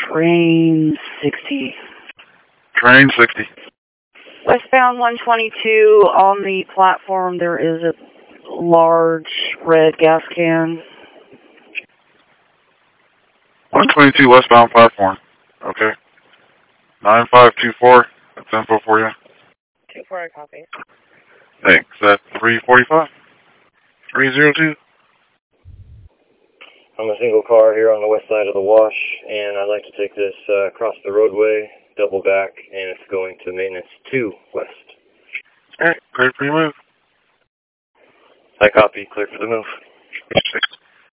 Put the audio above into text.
Train 60. Train 60. Westbound 122, on the platform there is a large red gas can. 122 westbound platform. Okay. 9524. That's info for you. 24, I copy. Thanks. That's 345. 302. I'm a single car here on the west side of the wash, and I'd like to take this across the roadway, double back, and it's going to maintenance 2 west. Alright, clear for your move. I copy, clear for the move. 6.